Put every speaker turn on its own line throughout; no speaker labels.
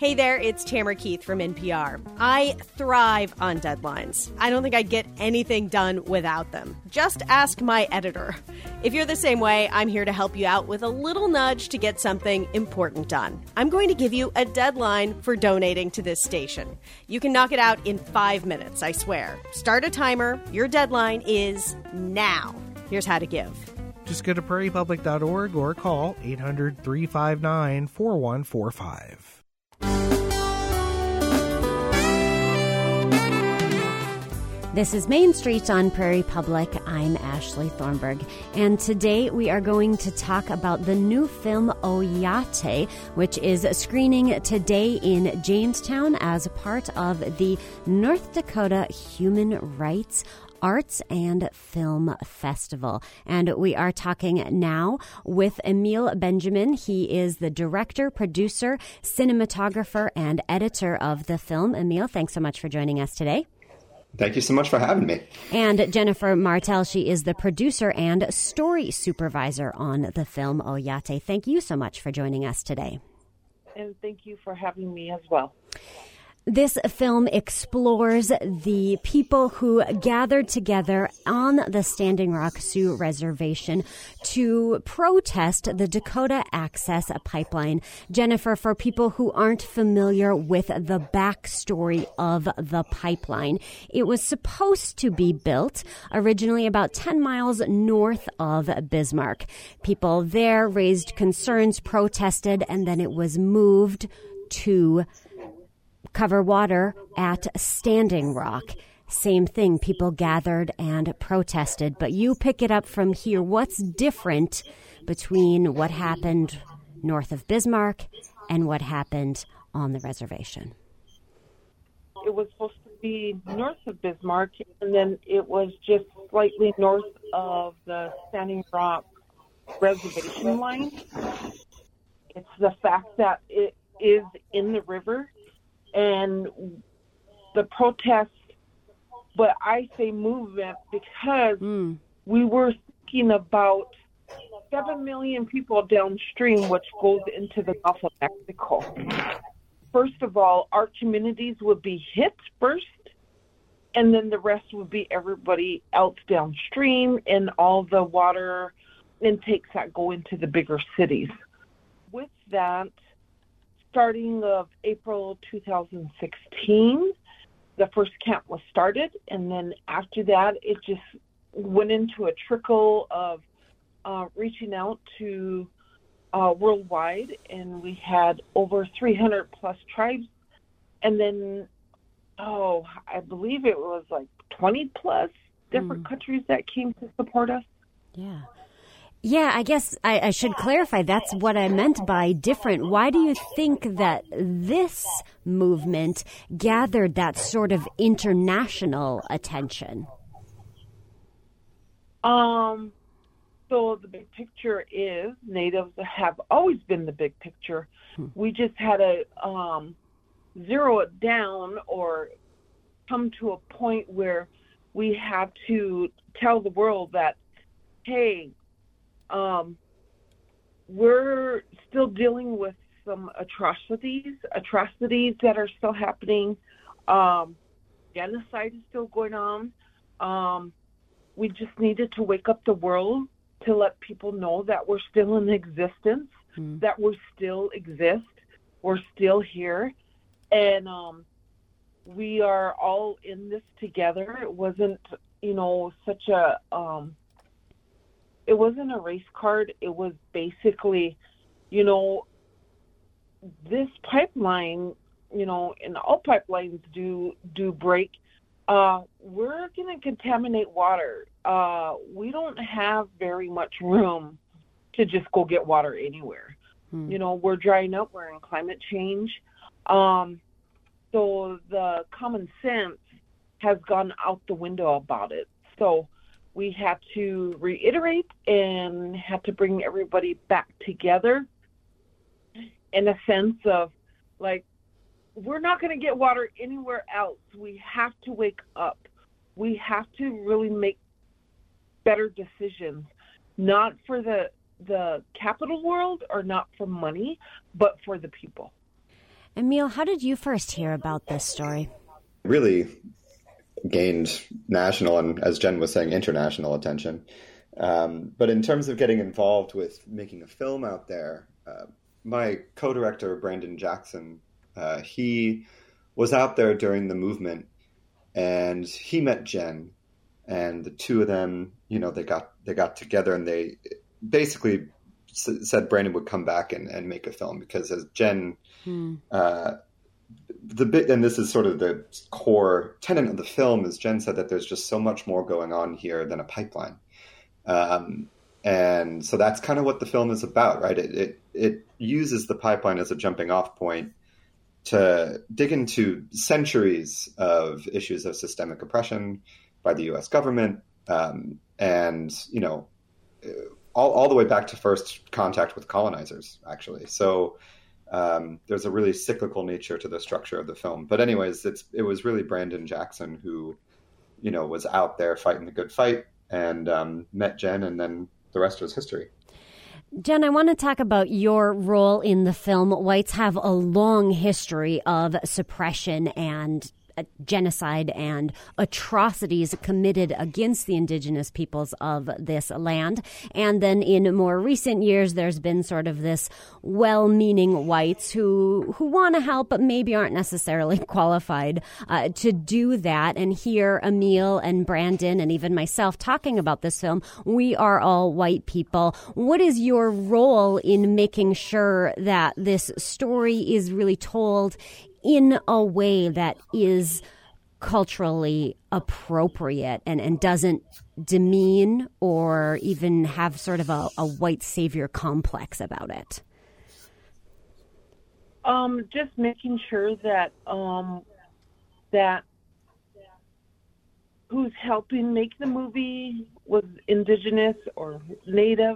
Hey there, it's Tamara Keith from NPR. I thrive on deadlines. I don't think I'd get anything done without them. Just ask my editor. If you're the same way, I'm here to help you out with a little nudge to get something important done. I'm going to give you a deadline for donating to this station. You can knock it out in 5 minutes, I swear. Start a timer. Your deadline is now. Here's how to give.
Just go to prairiepublic.org or call 800-359-4145.
This is Main Street on Prairie Public. I'm Ashley Thornburg, and today we are going to talk about the new film Oyate, which is screening today in Jamestown as a part of the North Dakota Human Rights Arts and Film Festival. And we are talking now with Emil Benjamin. He is the director, producer, cinematographer, and editor of the film. Emil, thanks so much for joining us today.
Thank you so much for having me.
And Jennifer Martel, she is the producer and story supervisor on the film Oyate. Thank you so much for joining us today.
And thank you for having me as well.
This film explores the people who gathered together on the Standing Rock Sioux Reservation to protest the Dakota Access Pipeline. Jennifer, for people who aren't familiar with the backstory of the pipeline, it was supposed to be built originally about 10 miles north of Bismarck. People there raised concerns, protested, and then it was moved to cover water at Standing Rock. Same thing, people gathered and protested. But you pick it up from here. What's different between what happened north of Bismarck and what happened on the reservation?
It was supposed to be north of Bismarck, and then it was just slightly north of the Standing Rock reservation line. It's the fact that it is in the river. And the protest, but I say movement because we were thinking about 7 million people downstream, which goes into the Gulf of Mexico. First of all, our communities would be hit first, and then the rest would be everybody else downstream and all the water intakes that go into the bigger cities. With that, starting of April 2016, the first camp was started, and then after that, it just went into a trickle of reaching out to worldwide, and we had over 300 plus tribes, and then, I believe it was like 20 plus different countries that came to support us.
Yeah. Yeah, I guess I should clarify. That's what I meant by different. Why do you think that this movement gathered that sort of international attention?
So the big picture is Natives have always been the big picture. We just had to zero it down or come to a point where we have to tell the world that, hey, we're still dealing with some atrocities that are still happening. Genocide is still going on. We just needed to wake up the world to let people know that we're still in existence, that we still exist, we're still here, and we are all in this together. It wasn't, such a it wasn't a race card. It was basically, this pipeline, and all pipelines do break. We're going to contaminate water. We don't have very much room to just go get water anywhere. We're drying up. We're in climate change. So the common sense has gone out the window about it. So we had to reiterate and had to bring everybody back together in a sense of, like, we're not going to get water anywhere else. We have to wake up. We have to really make better decisions, not for the capital world or not for money, but for the people.
Emil, how did you first hear about this story?
Really gained national and, as Jen was saying, international attention. But in terms of getting involved with making a film out there, my co-director, Brandon Jackson, he was out there during the movement, and he met Jen, and the two of them, they got together, and they basically said Brandon would come back and make a film, because as Jen, and this is sort of the core tenet of the film, is Jen said that there's just so much more going on here than a pipeline. And so that's kind of what the film is about, right? It uses the pipeline as a jumping off point to dig into centuries of issues of systemic oppression by the U.S. government, and all the way back to first contact with colonizers, actually. So there's a really cyclical nature to the structure of the film. But anyways, it was really Brandon Jackson who, was out there fighting the good fight, and met Jen, and then the rest was history.
Jen, I want to talk about your role in the film. Whites have a long history of suppression and genocide and atrocities committed against the indigenous peoples of this land. And then in more recent years, there's been sort of this well-meaning whites who want to help, but maybe aren't necessarily qualified to do that. And here, Emil and Brandon and even myself talking about this film, we are all white people. What is your role in making sure that this story is really told in a way that is culturally appropriate and doesn't demean or even have sort of a white savior complex about it?
Just making sure that that who's helping make the movie was indigenous or native,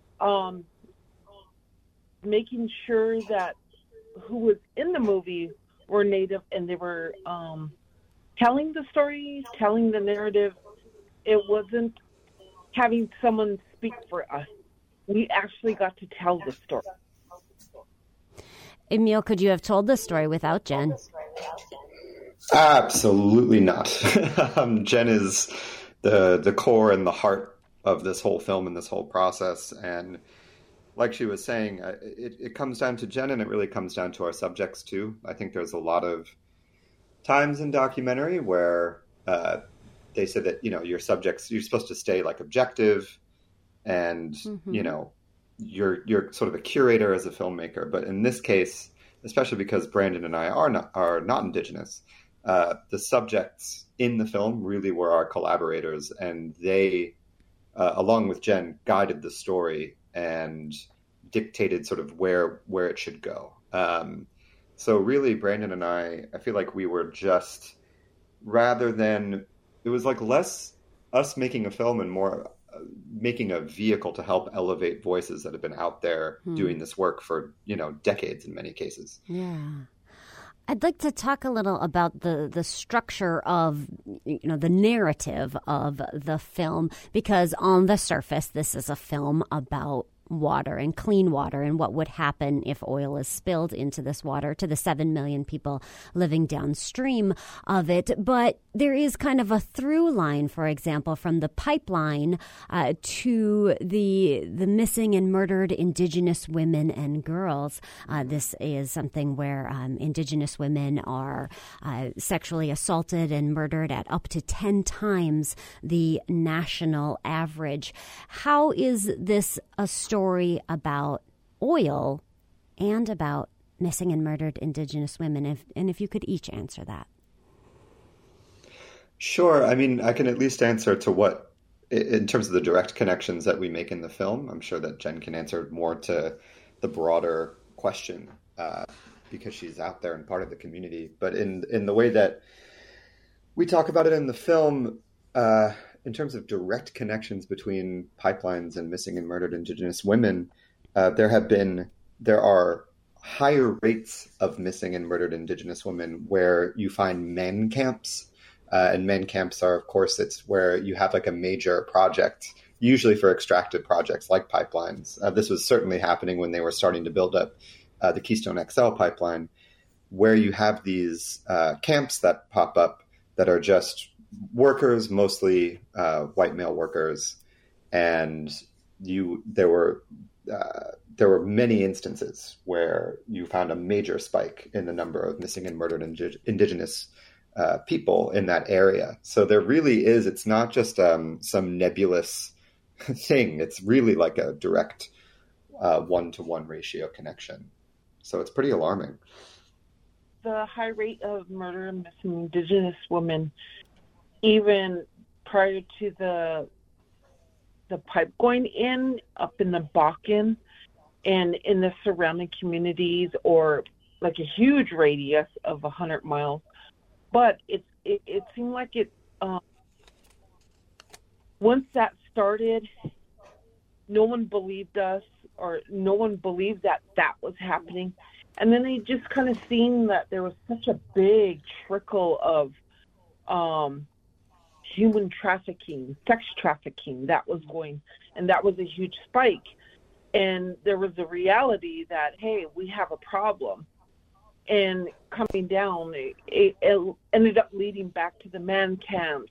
making sure that who was in the movie were native, and they were telling the story, telling the narrative. It wasn't having someone speak for us. We actually got to tell the story.
Emil, could you have told the story without Jen?
Absolutely not. Jen is the core and the heart of this whole film and this whole process. And like she was saying, it comes down to Jen, and it really comes down to our subjects too. I think there's a lot of times in documentary where they say that, your subjects, you're supposed to stay like objective, and, you're sort of a curator as a filmmaker. But in this case, especially because Brandon and I are not indigenous, the subjects in the film really were our collaborators, and they, along with Jen, guided the story and dictated sort of where it should go. So really, Brandon and I feel like we were just, rather than, it was like less us making a film and more making a vehicle to help elevate voices that have been out there doing this work for, decades in many cases.
Yeah. I'd like to talk a little about the structure of, the narrative of the film, because on the surface, this is a film about water and clean water and what would happen if oil is spilled into this water to the 7 million people living downstream of it. But there is kind of a through line, for example, from the pipeline to the missing and murdered Indigenous women and girls. This is something where Indigenous women are sexually assaulted and murdered at up to 10 times the national average. How is this a story about oil and about missing and murdered Indigenous women? If you could each answer that.
Sure. I mean, I can at least answer to what, in terms of the direct connections that we make in the film. I'm sure that Jen can answer more to the broader question because she's out there and part of the community. But in the way that we talk about it in the film, in terms of direct connections between pipelines and missing and murdered Indigenous women, there are higher rates of missing and murdered Indigenous women where you find men camps. And men camps are, of course, it's where you have like a major project, usually for extractive projects like pipelines. This was certainly happening when they were starting to build up the Keystone XL pipeline, where you have these camps that pop up that are just workers, mostly white male workers, and there were many instances where you found a major spike in the number of missing and murdered indigenous people in that area. So there really is, it's not just some nebulous thing. It's really like a direct 1-to-1 ratio connection. So it's pretty alarming.
The high rate of murder and missing indigenous women, even prior to the pipe going in, up in the Bakken and in the surrounding communities, or like a huge radius of 100 miles. But it seemed like it, once that started, no one believed us, or no one believed that was happening. And then they just kind of seen that there was such a big trickle of human trafficking, sex trafficking that was going, and that was a huge spike. And there was a reality that, hey, we have a problem. And coming down, it ended up leading back to the man camps,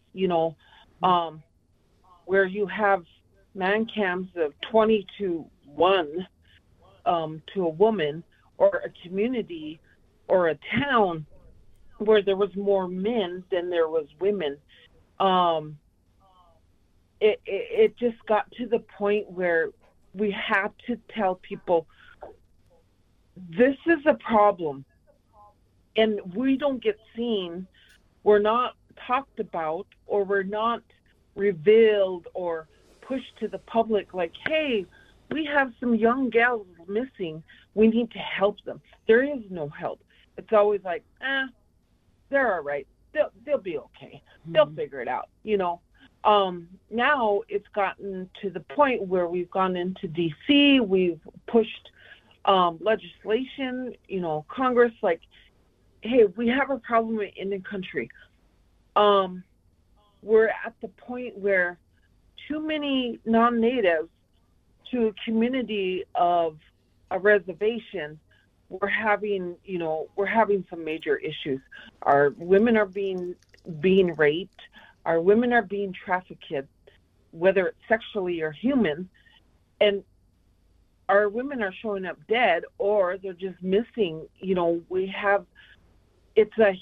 where you have man camps of 20 to 1 to a woman, or a community or a town where there was more men than there was women. It just got to the point where we had to tell people, this is a problem, and we don't get seen, we're not talked about, or we're not revealed or pushed to the public like, hey, we have some young gals missing, we need to help them. There is no help. It's always like, they're all right. They'll be okay. They'll figure it out, Now it's gotten to the point where we've gone into D.C., we've pushed legislation, Congress, like, hey, we have a problem in the country. We're at the point where too many non-natives to a community of a reservation, we're having some major issues. Our women are being raped. Our women are being trafficked, whether it's sexually or human, and our women are showing up dead, or they're just missing. It's a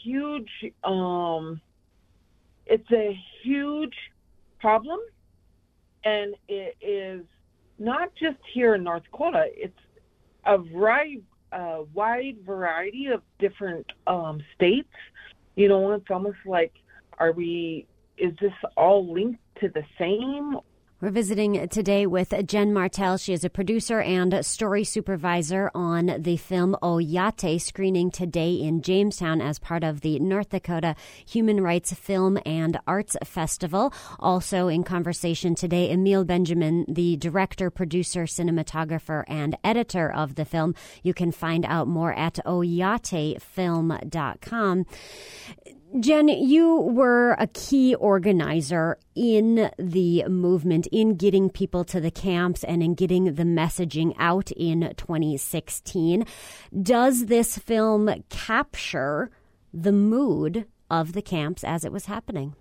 huge problem, and it is not just here in North Dakota. It's a wide variety of different states. It's almost like, is this all linked to the same?
We're visiting today with Jen Martell. She is a producer and story supervisor on the film Oyate, screening today in Jamestown as part of the North Dakota Human Rights Film and Arts Festival. Also in conversation today, Emil Benjamin, the director, producer, cinematographer, and editor of the film. You can find out more at oyatefilm.com. Jen, you were a key organizer in the movement, in getting people to the camps and in getting the messaging out in 2016. Does this film capture the mood of the camps as it was happening?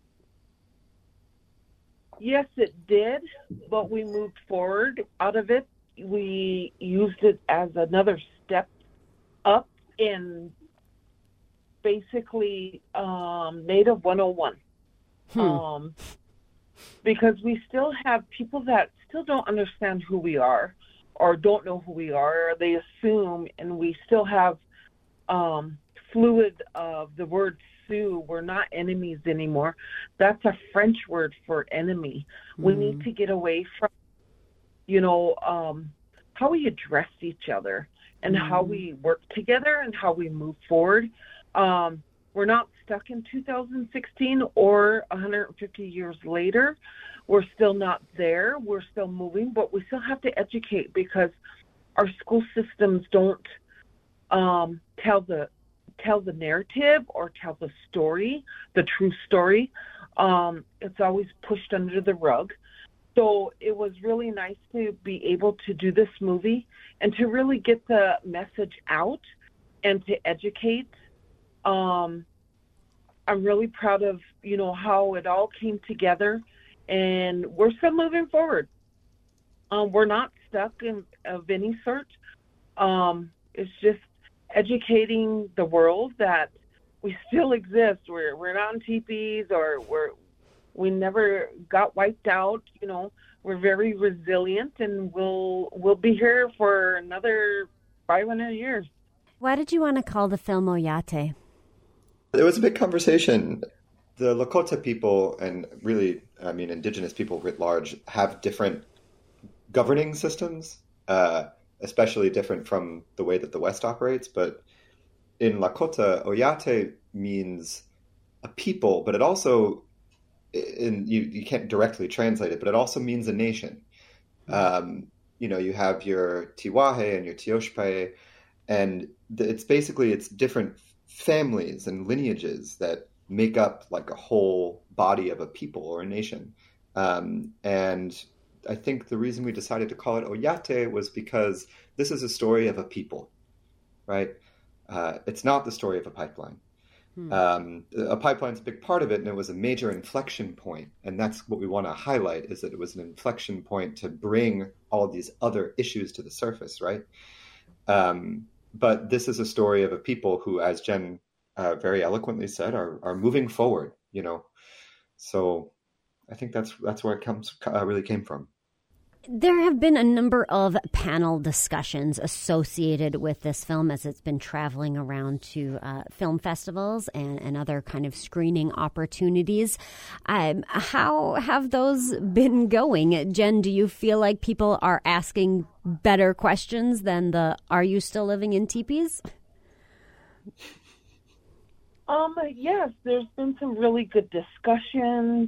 Yes, it did, but we moved forward out of it. We used it as another step up in basically Native 101. Because we still have people that still don't understand who we are, or don't know who we are, or they assume, and we still have fluid of the word Sioux. We're not enemies anymore. That's a French word for enemy. We need to get away from, how we address each other and how we work together and how we move forward. We're not stuck in 2016 or 150 years later. We're still not there. We're still moving, but we still have to educate, because our school systems don't tell the narrative or tell the story, the true story. It's always pushed under the rug. So it was really nice to be able to do this movie and to really get the message out and to educate. I'm really proud of, how it all came together, and we're still moving forward. We're not stuck of any sort. It's just educating the world that we still exist. We're not in teepees, or we never got wiped out. We're very resilient, and we'll be here for another 500 years.
Why did you want to call the film Oyate?
It was a big conversation. The Lakota people, and really, indigenous people writ large, have different governing systems, especially different from the way that the West operates. But in Lakota, Oyate means a people, but it also, you can't directly translate it, but it also means a nation. You have your Tiwahe and your Tioshpae, and it's different families and lineages that make up like a whole body of a people or a nation. And I think the reason we decided to call it Oyate was because this is a story of a people, right? It's not the story of a pipeline. A pipeline's a big part of it, and it was a major inflection point. And that's what we want to highlight, is that it was an inflection point to bring all of these other issues to the surface, right? But this is a story of a people who, as Jen very eloquently said, are moving forward, So I think that's where it really came from.
There have been a number of panel discussions associated with this film as it's been traveling around to film festivals and other kind of screening opportunities. How have those been going? Jen, do you feel like people are asking better questions than the "Are you still living in teepees"?
Yes, there's been some really good discussions.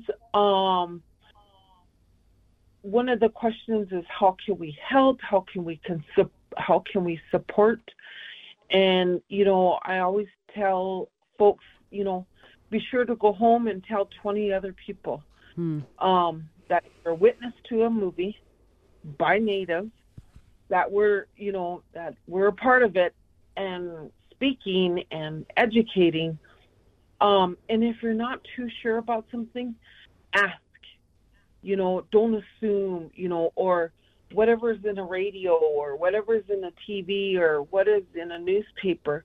One of the questions is, how can we help? How can we support? And, I always tell folks, be sure to go home and tell 20 other people that you're a witness to a movie by Natives, that we're a part of it, and speaking and educating. And if you're not too sure about something, ask. Don't assume, or whatever's in a radio or whatever's in a TV or what is in a newspaper.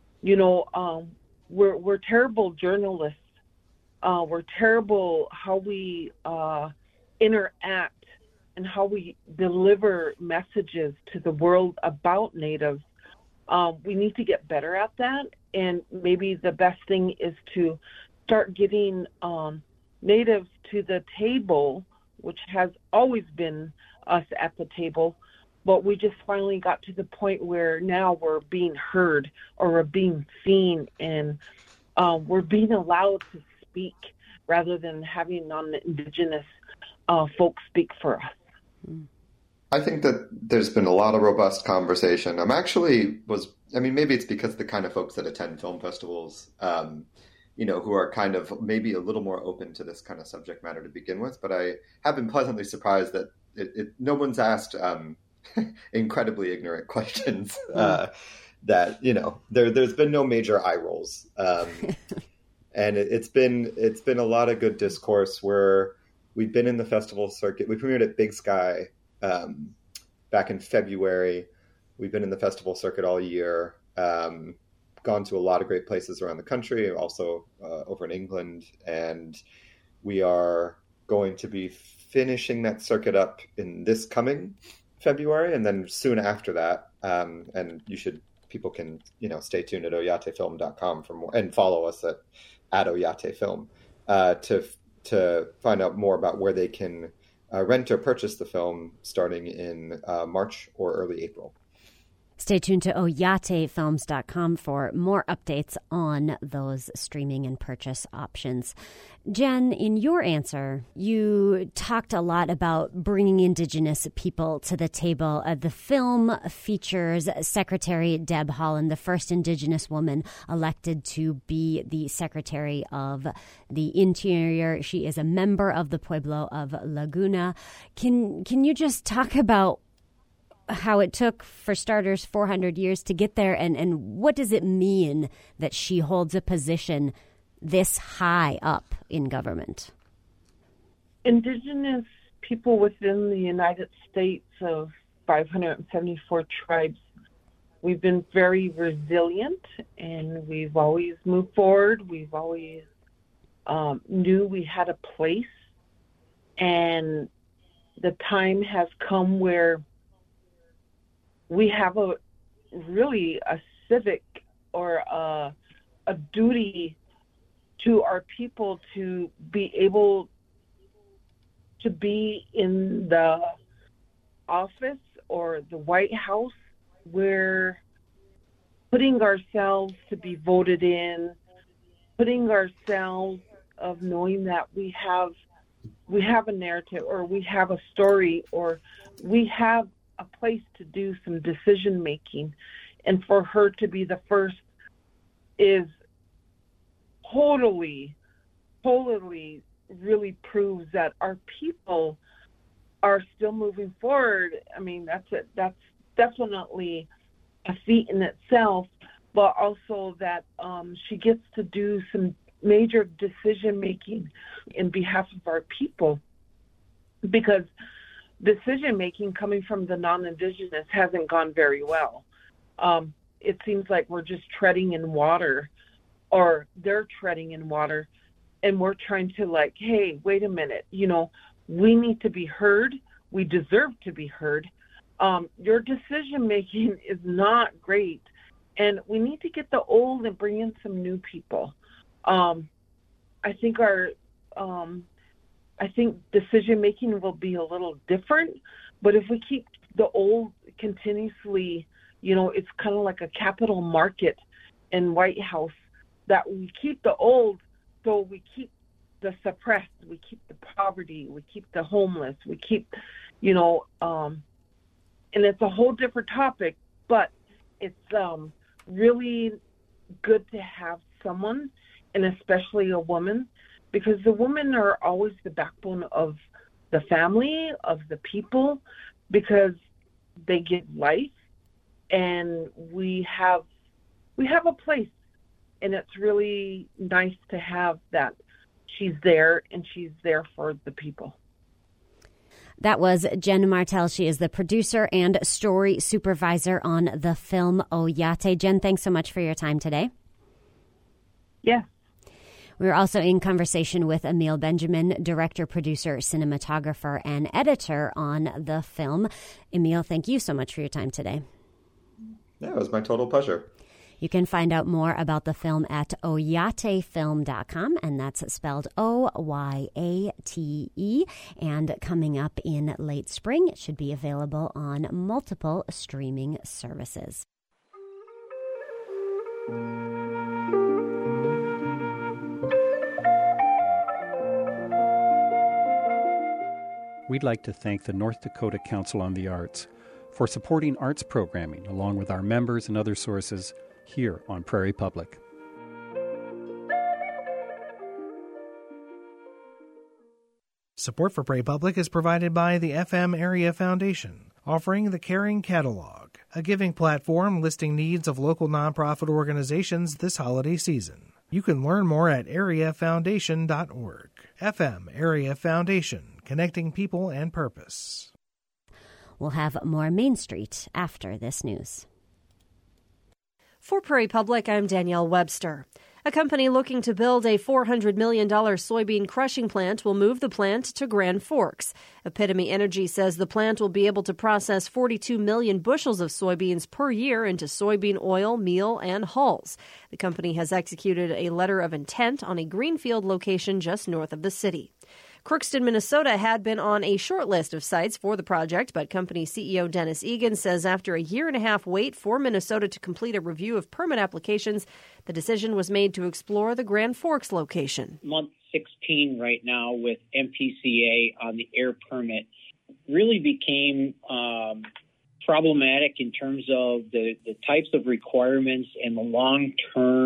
We're terrible journalists. We're terrible how we interact and how we deliver messages to the world about Natives. We need to get better at that. And maybe the best thing is to start getting Natives to the table, which has always been us at the table, but we just finally got to the point where now we're being heard, or we're being seen, and we're being allowed to speak rather than having non-Indigenous folks speak for us.
I think that there's been a lot of robust conversation. Maybe it's because the kind of folks that attend film festivals, who are kind of maybe a little more open to this kind of subject matter to begin with. But I have been pleasantly surprised that no one's asked incredibly ignorant questions. That there's been no major eye rolls, and it's been a lot of good discourse where we've been in the festival circuit. We premiered at Big Sky back in February. We've been in the festival circuit all year. Gone to a lot of great places around the country, also over in England, and we are going to be finishing that circuit up in this coming February, and then soon after that. And people can stay tuned at oyatefilm.com for more, and follow us at oyatefilm to find out more about where they can rent or purchase the film starting in March or early April.
Stay tuned to oyatefilms.com for more updates on those streaming and purchase options. Jen, in your answer, you talked a lot about bringing Indigenous people to the table. The film features Secretary Deb Haaland, the first Indigenous woman elected to be the Secretary of the Interior. She is a member of the Pueblo of Laguna. Can you just talk about how it took, for starters, 400 years to get there, and what does it mean that she holds a position this high up in government?
Indigenous people within the United States of 574 tribes, we've been very resilient, and we've always moved forward. We've always knew we had a place, and the time has come where we have a civic or a duty to our people to be able to be in the office or the White House. We're putting ourselves to be voted in, putting ourselves of knowing that we have a narrative, or we have a story, or we have a place to do some decision making. And for her to be the first is totally really proves that our people are still moving forward. I mean, that's definitely a feat in itself, but also that she gets to do some major decision making in behalf of our people, because decision making coming from the non-Indigenous hasn't gone very well. It seems like we're just treading in water, or they're treading in water, and we're trying to hey, wait a minute, we need to be heard. We deserve to be heard. Your decision making is not great, and we need to get the old and bring in some new people. I think decision making will be a little different, but if we keep the old continuously, it's kind of like a capital market in White House, that we keep the old, so we keep the suppressed, we keep the poverty, we keep the homeless, we keep, and it's a whole different topic, but it's really good to have someone, and especially a woman, because the women are always the backbone of the family, of the people, because they give life, and we have a place, and it's really nice to have that she's there, and she's there for the people.
That was Jen Martell. She is the producer and story supervisor on the film Oyate. Jen, thanks so much for your time today.
Yes.
We're also in conversation with Emil Benjamin, director, producer, cinematographer, and editor on the film. Emil, thank you so much for your time today.
Yeah, it was my total pleasure.
You can find out more about the film at oyatefilm.com, and that's spelled O-Y-A-T-E. And coming up in late spring, it should be available on multiple streaming services.
We'd like to thank the North Dakota Council on the Arts for supporting arts programming along with our members and other sources here on Prairie Public.
Support for Prairie Public is provided by the FM Area Foundation, offering the Caring Catalog, a giving platform listing needs of local nonprofit organizations this holiday season. You can learn more at areafoundation.org. FM Area Foundation, connecting people and purpose.
We'll have more Main Street after this news.
For Prairie Public, I'm Danielle Webster. A company looking to build a $400 million soybean crushing plant will move the plant to Grand Forks. Epitome Energy says the plant will be able to process 42 million bushels of soybeans per year into soybean oil, meal, and hulls. The company has executed a letter of intent on a greenfield location just north of the city. Crookston, Minnesota had been on a short list of sites for the project, but company CEO Dennis Egan says after a year-and-a-half wait for Minnesota to complete a review of permit applications, the decision was made to explore the Grand Forks location.
Month 16 right now with MPCA on the air permit really became problematic in terms of the types of requirements and the long-term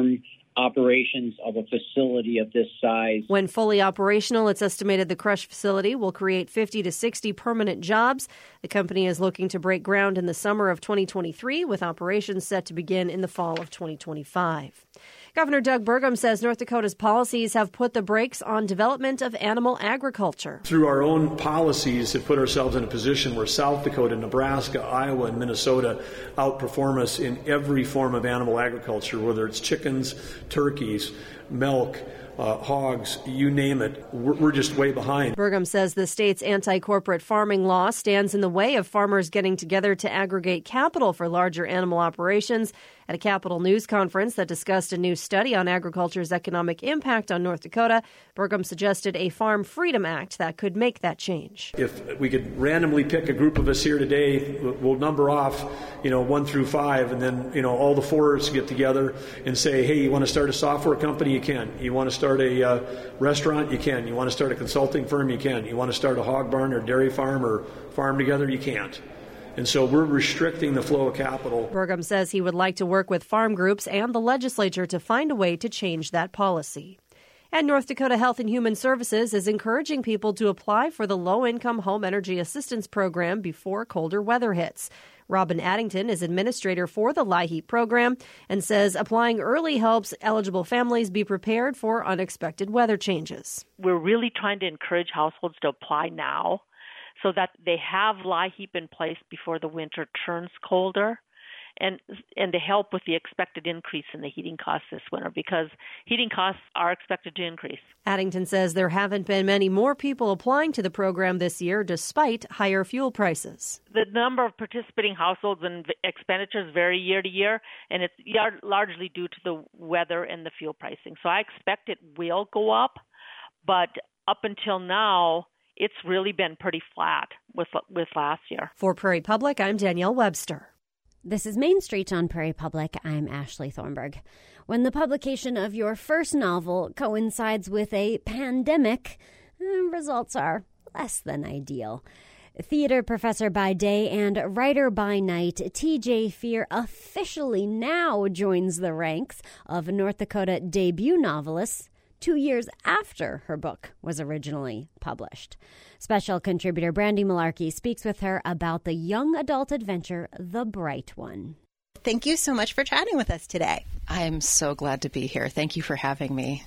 operations of a facility of this size.
When fully operational, it's estimated the crush facility will create 50 to 60 permanent jobs. The company is looking to break ground in the summer of 2023, with operations set to begin in the fall of 2025. Governor Doug Burgum says North Dakota's policies have put the brakes on development of animal agriculture.
Through our own policies have put ourselves in a position where South Dakota, Nebraska, Iowa, and Minnesota outperform us in every form of animal agriculture, whether it's chickens, turkeys, milk, hogs, you name it. We're just way behind.
Burgum says the state's anti-corporate farming law stands in the way of farmers getting together to aggregate capital for larger animal operations. At a Capitol News conference that discussed a new study on agriculture's economic impact on North Dakota, Burgum suggested a Farm Freedom Act that could make that change.
If we could randomly pick a group of us here today, we'll number off, 1 through 5, and then, all the fours get together and say, hey, you want to start a software company? You can. You want to start a restaurant? You can. You want to start a consulting firm? You can. You want to start a hog barn or dairy farm or farm together? You can't. And so we're restricting the flow of capital.
Burgum says he would like to work with farm groups and the legislature to find a way to change that policy. And North Dakota Health and Human Services is encouraging people to apply for the Low-Income Home Energy Assistance Program before colder weather hits. Robin Addington is administrator for the LIHEAP program and says applying early helps eligible families be prepared for unexpected weather changes.
We're really trying to encourage households to apply now, so that they have LIHEAP in place before the winter turns colder, and to help with the expected increase in the heating costs this winter, because heating costs are expected to increase.
Addington says there haven't been many more people applying to the program this year despite higher fuel prices.
The number of participating households and expenditures vary year to year, and it's largely due to the weather and the fuel pricing. So I expect it will go up, but up until now, it's really been pretty flat with last year.
For Prairie Public, I'm Danielle Webster.
This is Main Street on Prairie Public. I'm Ashley Thornburg. When the publication of your first novel coincides with a pandemic, results are less than ideal. Theater professor by day and writer by night, T.J. Fear officially now joins the ranks of North Dakota debut novelists 2 years after her book was originally published. Special contributor Brandy Malarkey speaks with her about the young adult adventure, The Bright One.
Thank you so much for chatting with us today.
I'm so glad to be here. Thank you for having me.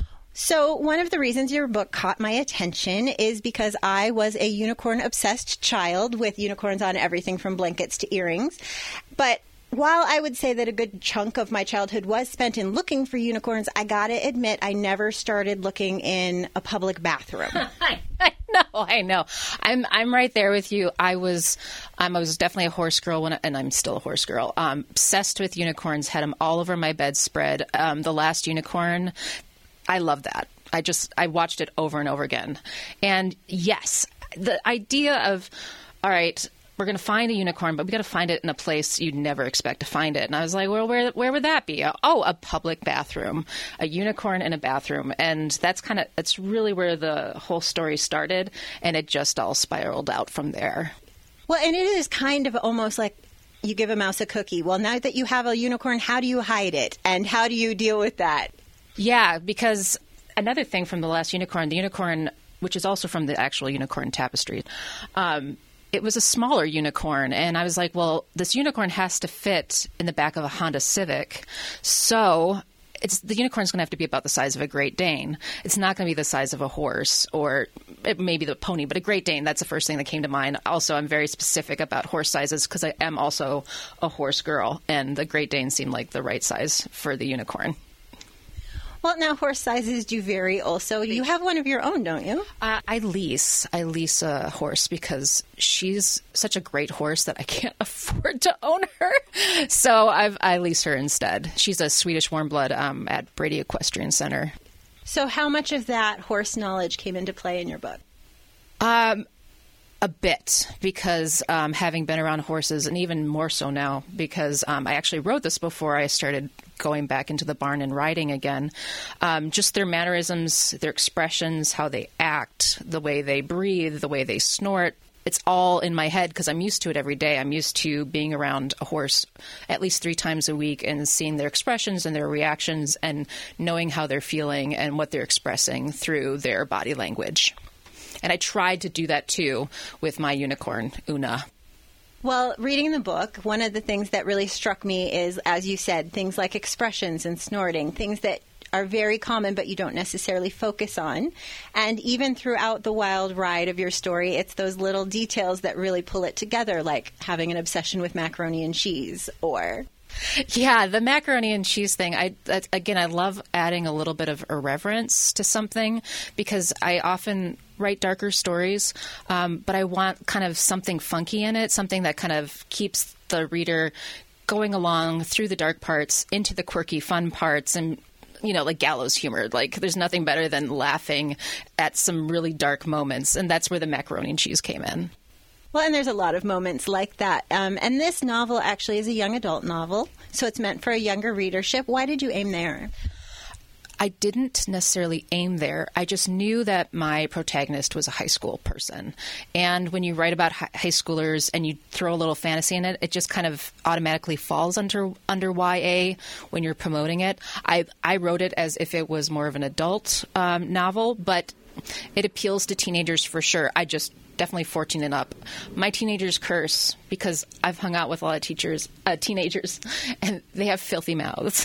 So one of the reasons your book caught my attention is because I was a unicorn-obsessed child with unicorns on everything from blankets to earrings. But while I would say that a good chunk of my childhood was spent in looking for unicorns, I gotta admit I never started looking in a public bathroom.
I know. I'm right there with you. I was definitely a horse girl and I'm still a horse girl. Obsessed with unicorns, had them all over my bedspread. The Last Unicorn, I love that. I watched it over and over again. And yes, the idea of, all right, we're going to find a unicorn, but we got to find it in a place you'd never expect to find it. And I was like, well, where would that be? A public bathroom, a unicorn in a bathroom. And that's really where the whole story started. And it just all spiraled out from there.
Well, and it is kind of almost like you give a mouse a cookie. Well, now that you have a unicorn, how do you hide it? And how do you deal with that?
Yeah, because another thing from The Last Unicorn, the unicorn, which is also from the actual Unicorn Tapestry, it was a smaller unicorn, and I was like, well, this unicorn has to fit in the back of a Honda Civic, so the unicorn's going to have to be about the size of a Great Dane. It's not going to be the size of a horse, or it may be the pony, but a Great Dane, that's the first thing that came to mind. Also, I'm very specific about horse sizes because I am also a horse girl, and the Great Dane seemed like the right size for the unicorn.
Well, now horse sizes do vary also. You have one of your own, don't you?
I lease a horse because she's such a great horse that I can't afford to own her. So I lease her instead. She's a Swedish warm blood at Brady Equestrian Center.
So how much of that horse knowledge came into play in your book?
A bit, because having been around horses, and even more so now, because I actually wrote this before I started going back into the barn and riding again. Just their mannerisms, their expressions, how they act, the way they breathe, the way they snort. it's all in my head because I'm used to it every day. I'm used to being around a horse at least 3 times a week and seeing their expressions and their reactions and knowing how they're feeling and what they're expressing through their body language. And I tried to do that, too, with my unicorn, Una.
Well, reading the book, one of the things that really struck me is, as you said, things like expressions and snorting, things that are very common but you don't necessarily focus on. And even throughout the wild ride of your story, it's those little details that really pull it together, like having an obsession with macaroni and cheese or...
Yeah, the macaroni and cheese thing, I love adding a little bit of irreverence to something because I often write darker stories, but I want kind of something funky in it, something that kind of keeps the reader going along through the dark parts into the quirky, fun parts and like gallows humor. Like, there's nothing better than laughing at some really dark moments, and that's where the macaroni and cheese came in.
Well, and there's a lot of moments like that. And this novel actually is a young adult novel, so it's meant for a younger readership. Why did you aim there?
I didn't necessarily aim there. I just knew that my protagonist was a high school person. And when you write about high schoolers and you throw a little fantasy in it, it just kind of automatically falls under YA when you're promoting it. I wrote it as if it was more of an adult novel, but it appeals to teenagers for sure. I just definitely 14 and up. My teenagers curse because I've hung out with a lot of teenagers, and they have filthy mouths.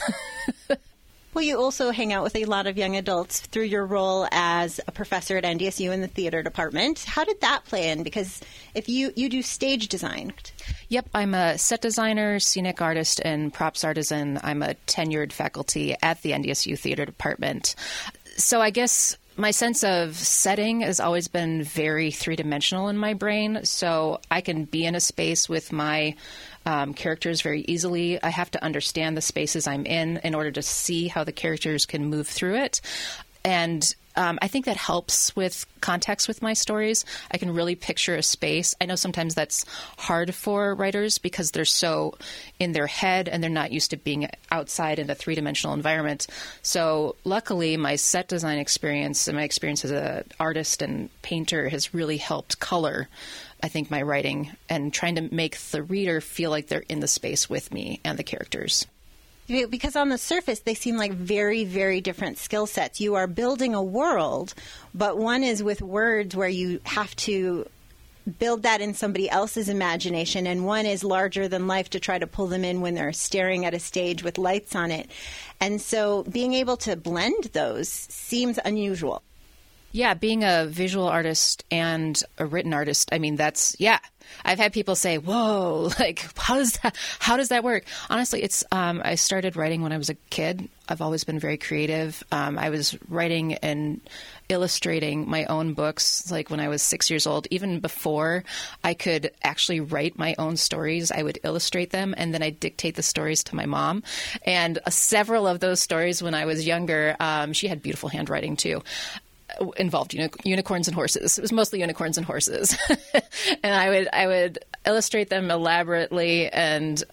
Well, you also hang out with a lot of young adults through your role as a professor at NDSU in the theater department. How did that play in? Because if you do stage design.
Yep, I'm a set designer, scenic artist, and props artisan. I'm a tenured faculty at the NDSU theater department. So I guess my sense of setting has always been very three-dimensional in my brain, so I can be in a space with my characters very easily. I have to understand the spaces I'm in order to see how the characters can move through it. And I think that helps with context with my stories. I can really picture a space. I know sometimes that's hard for writers because they're so in their head and they're not used to being outside in a three-dimensional environment. So luckily, my set design experience and my experience as an artist and painter has really helped color, I think, my writing and trying to make the reader feel like they're in the space with me and the characters.
Because on the surface, they seem like very, very different skill sets. You are building a world, but one is with words where you have to build that in somebody else's imagination, and one is larger than life to try to pull them in when they're staring at a stage with lights on it. And so being able to blend those seems unusual.
Yeah, being a visual artist and a written artist, I mean, I've had people say, whoa, like, how does that work? Honestly, it's, I started writing when I was a kid. I've always been very creative. I was writing and illustrating my own books, like when I was 6 years old. Even before I could actually write my own stories, I would illustrate them, and then I'd dictate the stories to my mom. And several of those stories when I was younger, she had beautiful handwriting too, involved unicorns and horses. It was mostly unicorns and horses. And I would illustrate them elaborately, and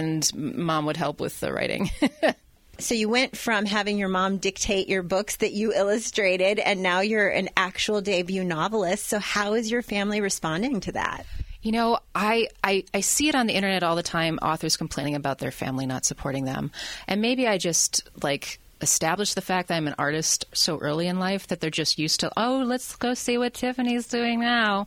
Mom would help with the writing.
So you went from having your mom dictate your books that you illustrated, and now you're an actual debut novelist. So how is your family responding to that?
I see it on the internet all the time, authors complaining about their family not supporting them. And maybe I just establish the fact that I'm an artist so early in life that they're just used to, let's go see what Tiffany's doing now.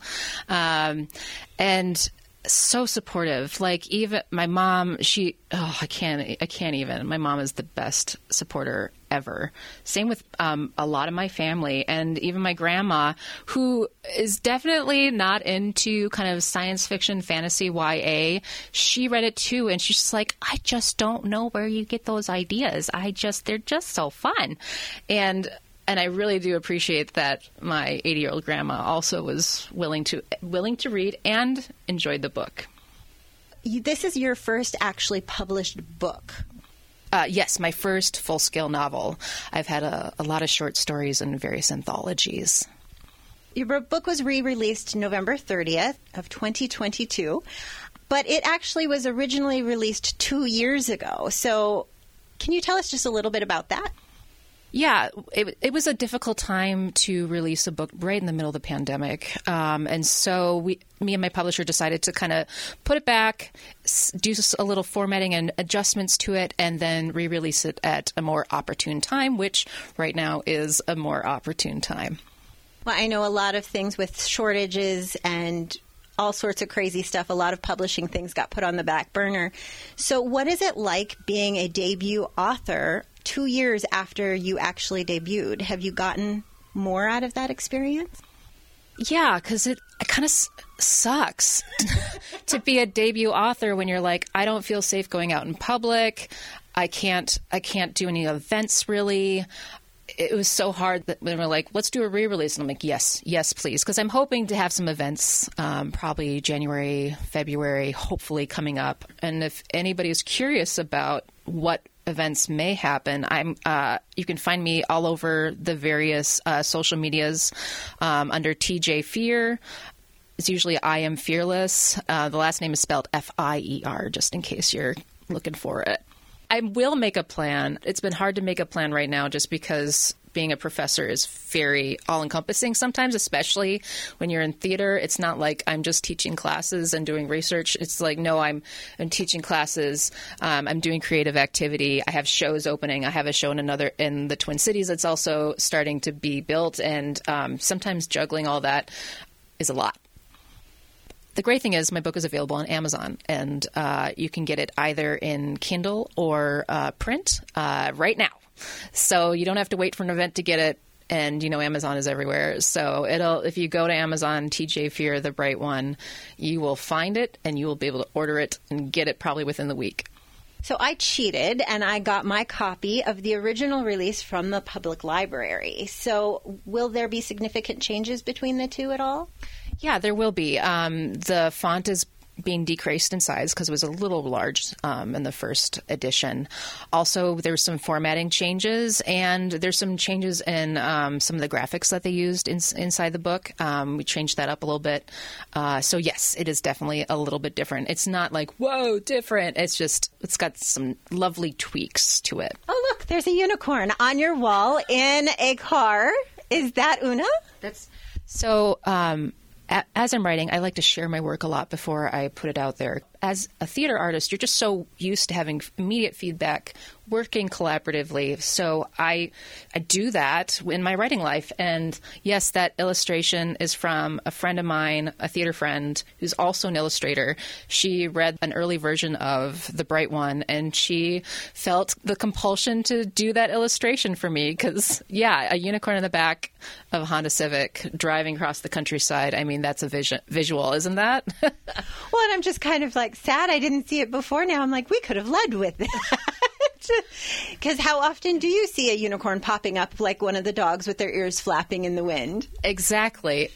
And so supportive. Like, even my mom, I can't even. My mom is the best supporter ever. Same with a lot of my family, and even my grandma, who is definitely not into kind of science fiction, fantasy, YA. She read it too, and she's just like, I just don't know where you get those ideas. They're just so fun. And I really do appreciate that my 80-year-old grandma also was willing to read and enjoyed the book.
This is your first actually published book.
Yes, my first full-scale novel. I've had a lot of short stories and various anthologies.
Your book was re-released November 30th of 2022, but it actually was originally released 2 years ago. So can you tell us just a little bit about that?
Yeah, it was a difficult time to release a book right in the middle of the pandemic. And so me and my publisher decided to kind of put it back, do a little formatting and adjustments to it, and then re-release it at a more opportune time, which right now is a more opportune time.
Well, I know a lot of things with shortages and all sorts of crazy stuff. A lot of publishing things got put on the back burner. So what is it like being a debut author 2 years after you actually debuted? Have you gotten more out of that experience?
Yeah, because it kind of sucks to be a debut author when you're like, I don't feel safe going out in public. I can't do any events really. It was so hard that when we're like, let's do a re-release. And I'm like, yes, please. Because I'm hoping to have some events, probably January, February, hopefully coming up. And if anybody is curious about what events may happen, you can find me all over the various social medias under TJ Fear. It's usually I Am Fearless. The last name is spelled F-I-E-R, just in case you're looking for it. I will make a plan. It's been hard to make a plan right now just because being a professor is very all-encompassing sometimes, especially when you're in theater. It's not like I'm just teaching classes and doing research. It's like, no, I'm teaching classes. I'm doing creative activity. I have shows opening. I have a show in the Twin Cities that's also starting to be built. And sometimes juggling all that is a lot. The great thing is my book is available on Amazon, and you can get it either in Kindle or print right now. So you don't have to wait for an event to get it, and Amazon is everywhere. So if you go to Amazon, TJ Fear, The Bright One, you will find it, and you will be able to order it and get it probably within the week.
So I cheated, and I got my copy of the original release from the public library. So will there be significant changes between the two at all?
Yeah, there will be. The font is being decreased in size because it was a little large in the first edition. Also, there's some formatting changes, and there's some changes in some of the graphics that they used inside the book. We changed that up a little bit. So yes, it is definitely a little bit different. It's not like, whoa, different. It's got some lovely tweaks to it.
Oh, look, there's a unicorn on your wall in a car. Is that Una?
So, as I'm writing, I like to share my work a lot before I put it out there. As a theater artist, you're just so used to having immediate feedback, working collaboratively. So I do that in my writing life. And yes, that illustration is from a friend of mine, a theater friend, who's also an illustrator. She read an early version of The Bright One, and she felt the compulsion to do that illustration for me because, yeah, a unicorn in the back of a Honda Civic driving across the countryside. I mean, that's a visual, isn't that?
Well, and I'm just kind of like sad I didn't see it before. Now I'm like, we could have led with it. Because how often do you see a unicorn popping up like one of the dogs with their ears flapping in the wind?
Exactly.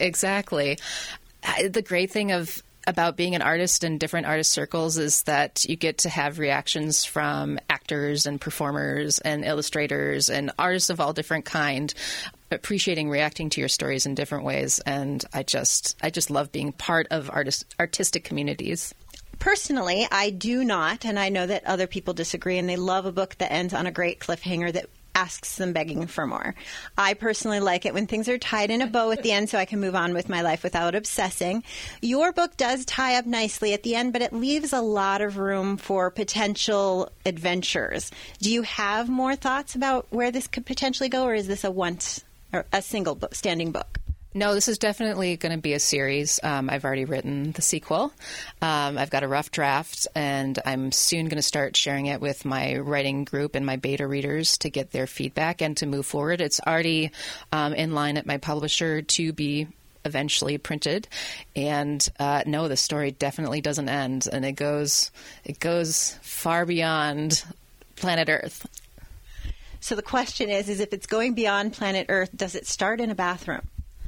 The great thing about being an artist in different artist circles is that you get to have reactions from actors and performers and illustrators and artists of all different kind, reacting to your stories in different ways. And I just love being part of artistic communities.
Personally, I do not, and I know that other people disagree, and they love a book that ends on a great cliffhanger that asks them begging for more. I personally like it when things are tied in a bow at the end so I can move on with my life without obsessing. Your book does tie up nicely at the end, but it leaves a lot of room for potential adventures. Do you have more thoughts about where this could potentially go, or is this a single book, standing book?
No, this is definitely going to be a series. I've already written the sequel. I've got a rough draft, and I'm soon going to start sharing it with my writing group and my beta readers to get their feedback and to move forward. It's already in line at my publisher to be eventually printed. And no, the story definitely doesn't end, and it goes far beyond planet Earth.
So the question is if it's going beyond planet Earth, does it start in a bathroom?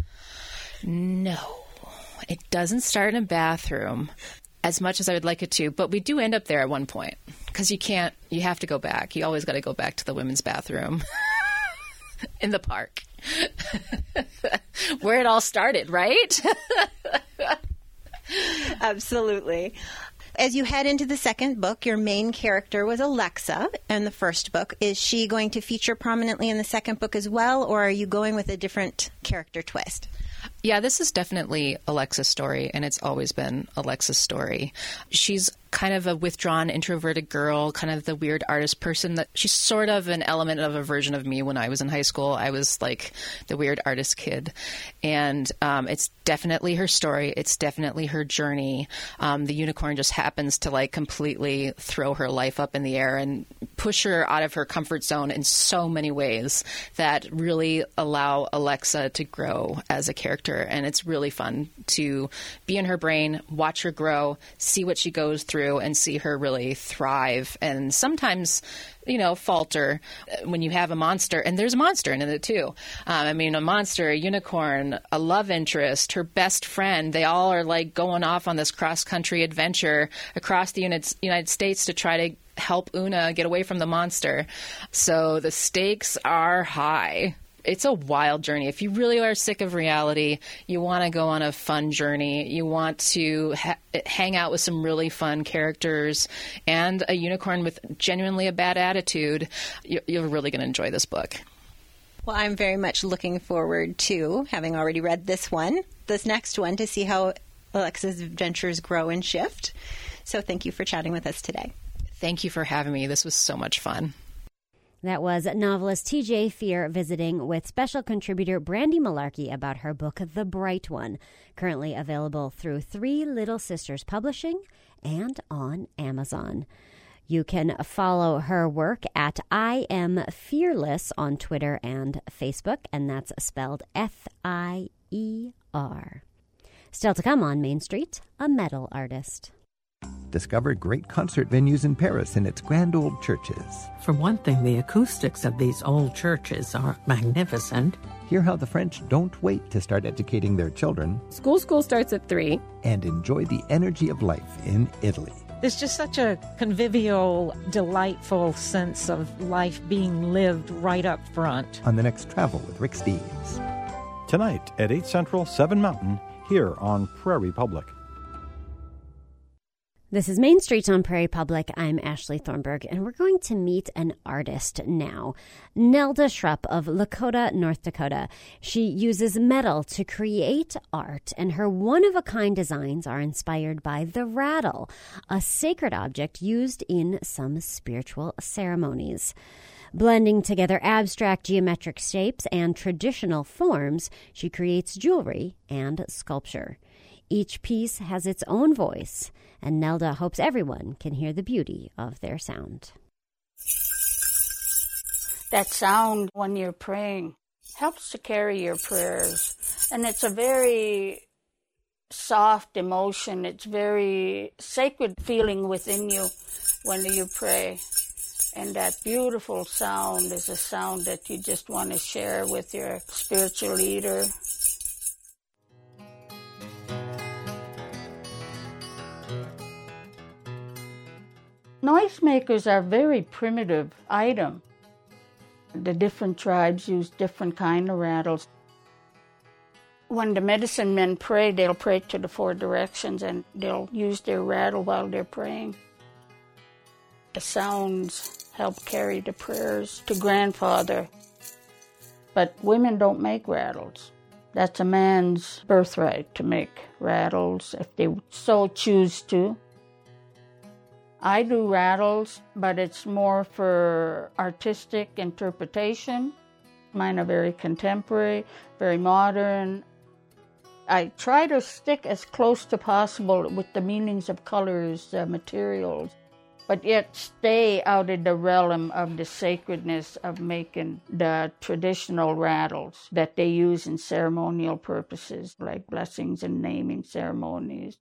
No, it doesn't start in a bathroom as much as I would like it to, but we do end up there at one point because you have to go back. You always got to go back to the women's bathroom in the park where it all started, right?
Absolutely. As you head into the second book, your main character was Alexa in the first book. Is she going to feature prominently in the second book as well, or are you going with a different character twist?
Yeah, this is definitely Alexa's story, and it's always been Alexa's story. She's kind of a withdrawn, introverted girl, kind of the weird artist person. That she's sort of an element of a version of me when I was in high school. I was like the weird artist kid. And it's definitely her story. It's definitely her journey. The unicorn just happens to like completely throw her life up in the air and push her out of her comfort zone in so many ways that really allow Alexa to grow as a character. And it's really fun to be in her brain, watch her grow, see what she goes through, and see her really thrive and sometimes, falter when you have a monster. And there's a monster in it, too. A monster, a unicorn, a love interest, her best friend. They all are like going off on this cross-country adventure across the United States to try to help Una get away from the monster. So the stakes are high. It's a wild journey. If you really are sick of reality, you want to go on a fun journey. You want to hang out with some really fun characters and a unicorn with genuinely a bad attitude, you're really going to enjoy this book.
Well, I'm very much looking forward to, having already read this next one, to see how Alexa's adventures grow and shift. So thank you for chatting with us today.
Thank you for having me. This was so much fun.
That was novelist T.J. Fear visiting with special contributor Brandy Malarkey about her book, The Bright One, currently available through Three Little Sisters Publishing and on Amazon. You can follow her work at I Am Fearless on Twitter and Facebook, and that's spelled F-I-E-R. Still to come on Main Street, a metal artist.
Discover great concert venues in Paris and its grand old churches.
For one thing, the acoustics of these old churches are magnificent.
Hear how the French don't wait to start educating their children.
School starts at 3.
And enjoy the energy of life in Italy.
There's just such a convivial, delightful sense of life being lived right up front.
On the next Travel with Rick Steves.
Tonight at 8 Central, 7 Mountain, here on Prairie Public.
This is Main Street on Prairie Public. I'm Ashley Thornburg, and we're going to meet an artist now. Nelda Schrupp of Lakota, North Dakota. She uses metal to create art, and her one-of-a-kind designs are inspired by the rattle, a sacred object used in some spiritual ceremonies. Blending together abstract geometric shapes and traditional forms, she creates jewelry and sculpture. Each piece has its own voice, and Nelda hopes everyone can hear the beauty of their sound.
That sound when you're praying helps to carry your prayers, and it's a very soft emotion. It's very sacred feeling within you when you pray, and that beautiful sound is a sound that you just want to share with your spiritual leader. Noisemakers are a very primitive item. The different tribes use different kind of rattles. When the medicine men pray, they'll pray to the 4 directions and they'll use their rattle while they're praying. The sounds help carry the prayers to Grandfather. But women don't make rattles. That's a man's birthright to make rattles if they so choose to. I do rattles, but it's more for artistic interpretation. Mine are very contemporary, very modern. I try to stick as close to possible with the meanings of colors, materials, but yet stay out of the realm of the sacredness of making the traditional rattles that they use in ceremonial purposes, like blessings and naming ceremonies.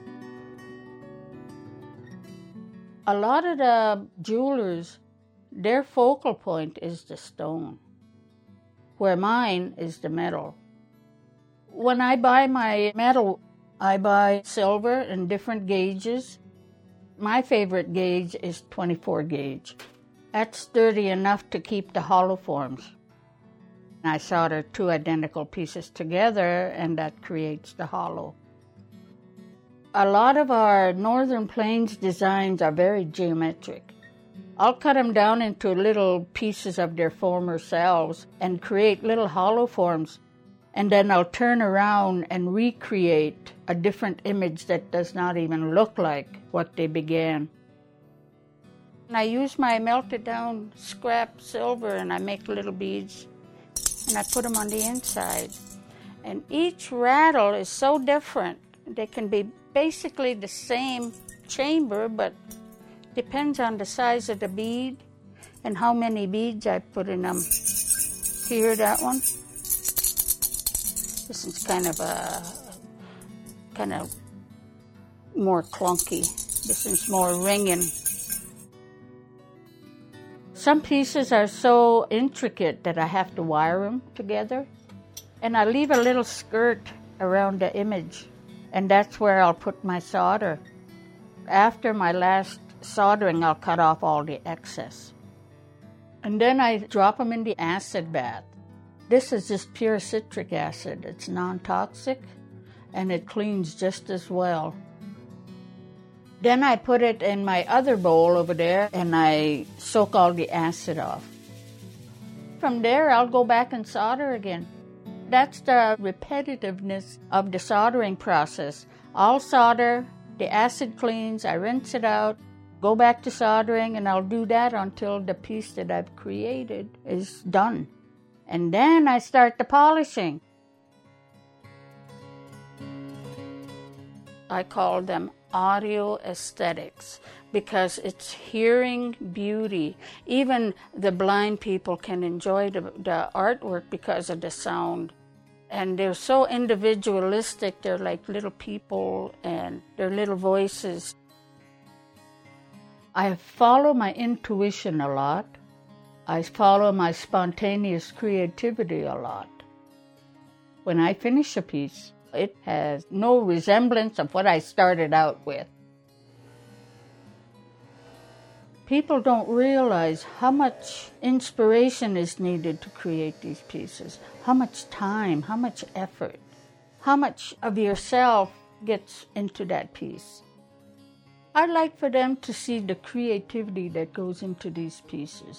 A lot of the jewelers, their focal point is the stone, where mine is the metal. When I buy my metal, I buy silver in different gauges. My favorite gauge is 24 gauge. That's sturdy enough to keep the hollow forms. I solder 2 identical pieces together, and that creates the hollow. A lot of our Northern Plains designs are very geometric. I'll cut them down into little pieces of their former selves and create little hollow forms, and then I'll turn around and recreate a different image that does not even look like what they began. And I use my melted down scrap silver and I make little beads and I put them on the inside. And each rattle is so different. They can be basically the same chamber, but depends on the size of the bead and how many beads I put in them. Here, that one. This is kind of more clunky. This is more ringing. Some pieces are so intricate that I have to wire them together. And I leave a little skirt around the image, and that's where I'll put my solder. After my last soldering, I'll cut off all the excess. And then I drop them in the acid bath. This is just pure citric acid. It's non-toxic, and it cleans just as well. Then I put it in my other bowl over there, and I soak all the acid off. From there, I'll go back and solder again. That's the repetitiveness of the soldering process. I'll solder, the acid cleans, I rinse it out, go back to soldering, and I'll do that until the piece that I've created is done. And then I start the polishing. I call them audio aesthetics because it's hearing beauty. Even the blind people can enjoy the artwork because of the sound. And they're so individualistic. They're like little people and their little voices. I follow my intuition a lot. I follow my spontaneous creativity a lot. When I finish a piece, it has no resemblance of what I started out with. People don't realize how much inspiration is needed to create these pieces, how much time, how much effort, how much of yourself gets into that piece. I'd like for them to see the creativity that goes into these pieces.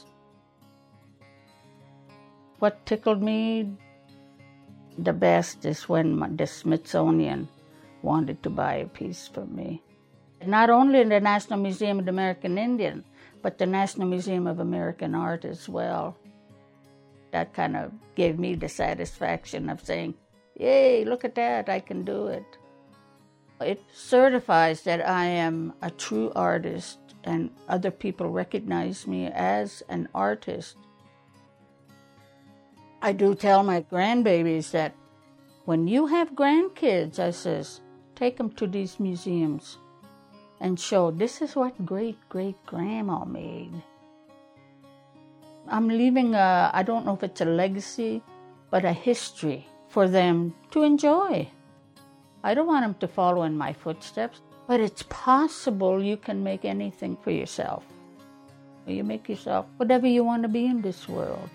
What tickled me the best is when the Smithsonian wanted to buy a piece from me. Not only in the National Museum of the American Indian, but the National Museum of American Art as well. That kind of gave me the satisfaction of saying, yay, look at that, I can do it. It certifies that I am a true artist and other people recognize me as an artist. I do tell my grandbabies that when you have grandkids, I says, take them to these museums and show this is what great-great-grandma made. I'm leaving I don't know if it's a legacy, but a history for them to enjoy. I don't want them to follow in my footsteps, but it's possible you can make anything for yourself. You make yourself whatever you want to be in this world.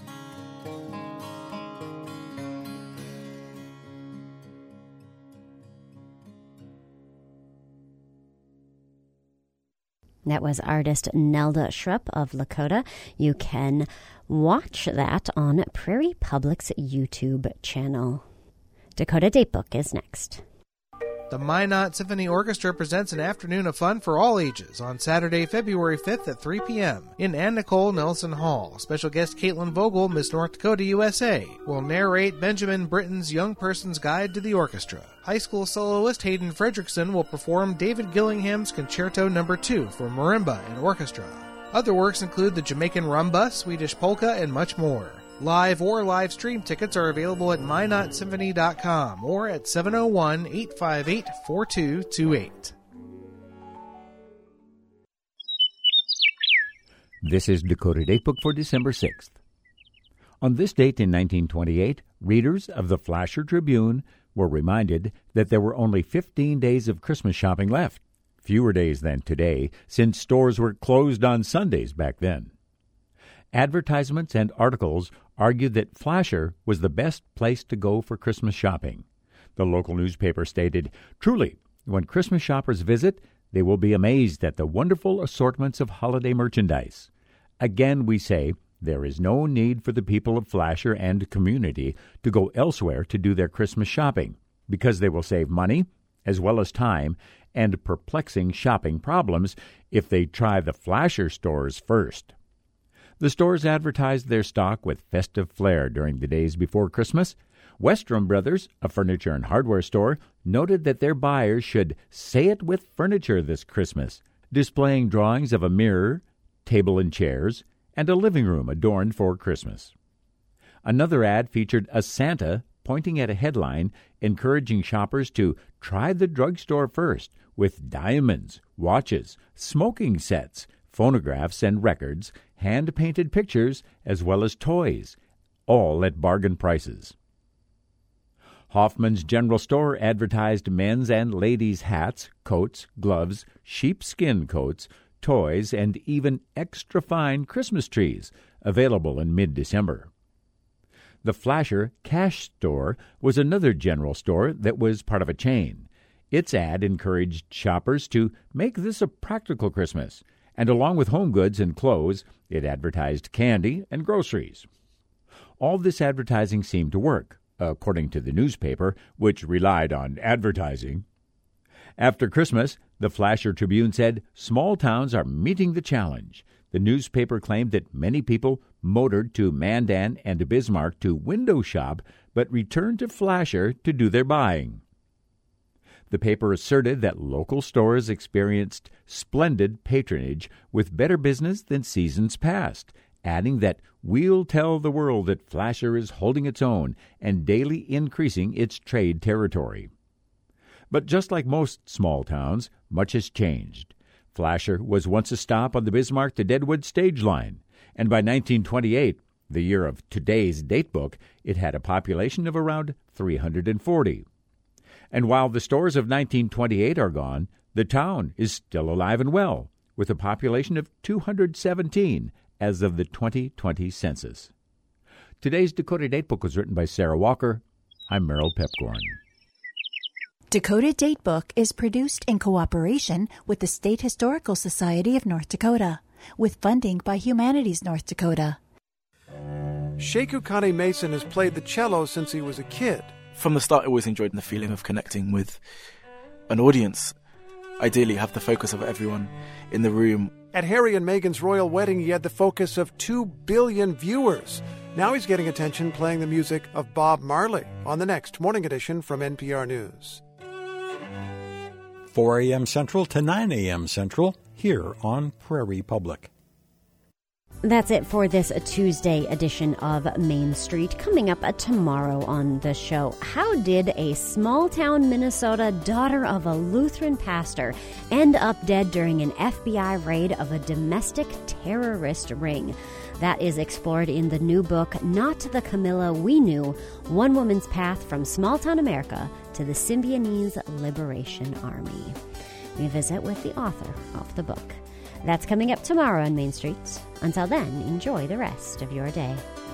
That was artist Nelda Schrupp of Lakota. You can watch that on Prairie Public's YouTube channel. Dakota Datebook is next.
The Minot Symphony Orchestra presents an afternoon of fun for all ages on Saturday, February 5th at 3 p.m. in Ann Nicole Nelson Hall. Special guest Caitlin Vogel, Miss North Dakota, USA, will narrate Benjamin Britten's Young Person's Guide to the Orchestra. High school soloist Hayden Fredrickson will perform David Gillingham's Concerto No. 2 for marimba and orchestra. Other works include the Jamaican rumba, Swedish polka, and much more. Live or live stream tickets are available at MinotSymphony.com or at 701-858-4228.
This is Dakota Datebook for December 6th. On this date in 1928, readers of the Flasher Tribune were reminded that there were only 15 days of Christmas shopping left, fewer days than today, since stores were closed on Sundays back then. Advertisements and articles argued that Flasher was the best place to go for Christmas shopping. The local newspaper stated, "Truly, When Christmas shoppers visit, they will be amazed at the wonderful assortments of holiday merchandise. Again, we say there is no need for the people of Flasher and community to go elsewhere to do their Christmas shopping, because they will save money, as well as time, and perplexing shopping problems if they try the Flasher stores first. The stores advertised their stock with festive flair during the days before Christmas. Westrom Brothers, a furniture and hardware store, noted that their buyers should say it with furniture this Christmas, displaying drawings of a mirror, table and chairs, and a living room adorned for Christmas. Another ad featured a Santa pointing at a headline encouraging shoppers to try the drugstore first with diamonds, watches, smoking sets, phonographs and records, hand-painted pictures, as well as toys, all at bargain prices. Hoffman's General Store advertised men's and ladies' hats, coats, gloves, sheepskin coats, toys, and even extra-fine Christmas trees, available in mid-December. The Flasher Cash Store was another general store that was part of a chain. Its ad encouraged shoppers to make this a practical Christmas, and along with home goods and clothes, it advertised candy and groceries. All this advertising seemed to work, according to the newspaper, which relied on advertising. After Christmas, the Flasher Tribune said small towns are meeting the challenge. The newspaper claimed that many people motored to Mandan and Bismarck to window shop, but returned to Flasher to do their buying. The paper asserted that local stores experienced splendid patronage with better business than seasons past, adding that we'll tell the world that Flasher is holding its own and daily increasing its trade territory. But just like most small towns, much has changed. Flasher was once a stop on the Bismarck to Deadwood stage line, and by 1928, the year of today's datebook, it had a population of around 340. And while the stores of 1928 are gone, the town is still alive and well, with a population of 217 as of the 2020 census. Today's Dakota Datebook was written by Sarah Walker. I'm Merrill Pepcorn.
Dakota Datebook is produced in cooperation with the State Historical Society of North Dakota, with funding by Humanities North Dakota.
Sheku Kane Mason has played the cello since he was a kid.
From the start, I always enjoyed the feeling of connecting with an audience. Ideally, have the focus of everyone in the room.
At Harry and Meghan's royal wedding, he had the focus of 2 billion viewers. Now he's getting attention playing the music of Bob Marley on the next Morning Edition from NPR News.
4 a.m. Central to 9 a.m. Central, here on Prairie Public.
That's it for this Tuesday edition of Main Street. Coming up tomorrow on the show, how did a small-town Minnesota daughter of a Lutheran pastor end up dead during an FBI raid of a domestic terrorist ring? That is explored in the new book, Not the Camilla We Knew, One Woman's Path from Small-Town America to the Symbionese Liberation Army. We visit with the author of the book. That's coming up tomorrow on Main Street. Until then, enjoy the rest of your day.